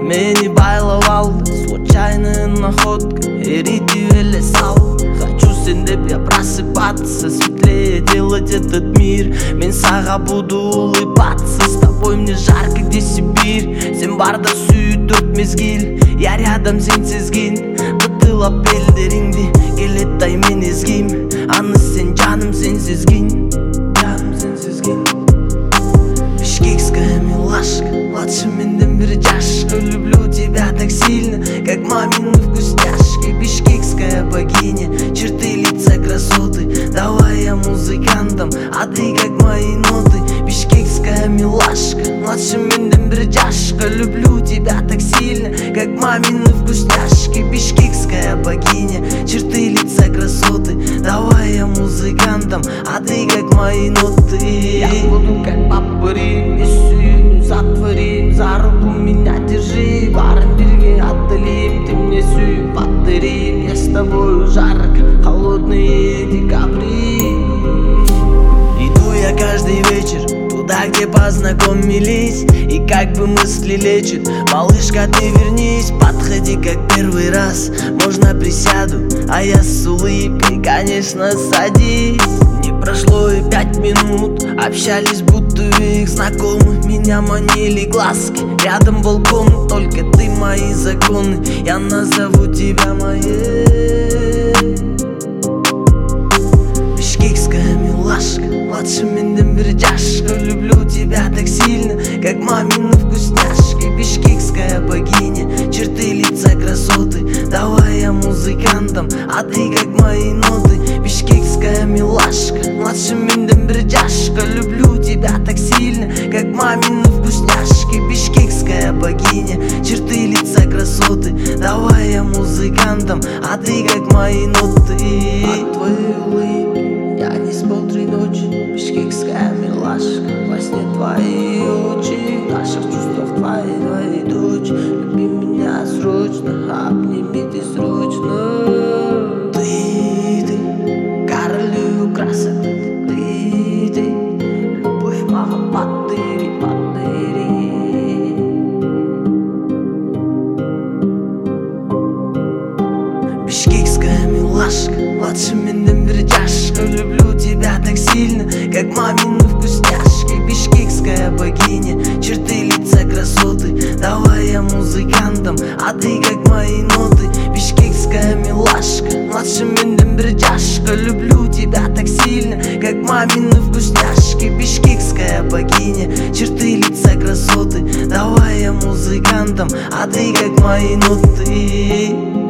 мени байлап алды, случайная находка, эритип эле сал. Хочу сен деп я просыпаться, светлее делать этот мир. Мен сага буду улыбаться, с тобой мне жарко, где Сибирь. Сен барда сүйүү төрт мезгил, я рядом сен сезгин. Бытылап элдериңди, келет ай мен эзгим. Аны сен жаным сен сезгин, жаным сен сезгин. Бишкекская милашка, младше менден бир жашка. Люблю тебя так сильно, как мамины вкусняшки. Бишкекская богиня, черты лица красоты. Давай я музыкантом, а ты как мои ноты. Бишкекская милашка, младше менден бир жашка. Люблю тебя так сильно, как мамины вкусняшки. Бишкекская богиня, черты лица красоты. Давай я музыкантом, а ты как мои ноты. Я буду как папа Рим, и затворим. За руку меня держи, барын бирге отдалим. Ты мне сүйүп повторим, я с тобой жарко, холодные декабри. Иду я каждый вечер туда, где познакомились, и как бы мысли лечат. Малышка, ты вернись, подходи как первый раз. Можно присяду, а я с улыбкой, конечно, садись. Не прошло и 5 минут, общались будто век знакомы. Меня манили глазки, рядом балкон, только ты мои законы. Я назову тебя моей. Бишкекская милашка, младше менден бир жашка. Люблю тебя так сильно, как мамины вкусняшки. Бишкекская богиня, черты лица красоты. Давай я музыкантом, а ты как мои ноты. Бишкекская милашка, младше менден бир жашка. Люблю тебя так сильно, как мамины вкусняшки. Бишкекская богиня, черты лица красоты. Давай я музыкантом, а ты как мои ноты. От твоей улыбки я не спал 3 ночи. Бишкекская милашка, во сне твои очи. В наших чувствах твоей дочь. Люби меня срочно, обними ты срочно. Ты, королю красоты. Ты, любовь мама, подыри, подыри. Бишкекская милашка, младше менден бир жашка. Люблю тебя так сильно, как мамины вкусняшки. Бишкекская богиня, черты лица красоты. Давай я музыкантом, а ты как мои ноты. Бишкекская милашка, младше менден бир жашка. Люблю тебя так сильно, как мамины вкусняшки. Бишкекская богиня, черты лица красоты. Давай я музыкантом, а ты как мои ноты.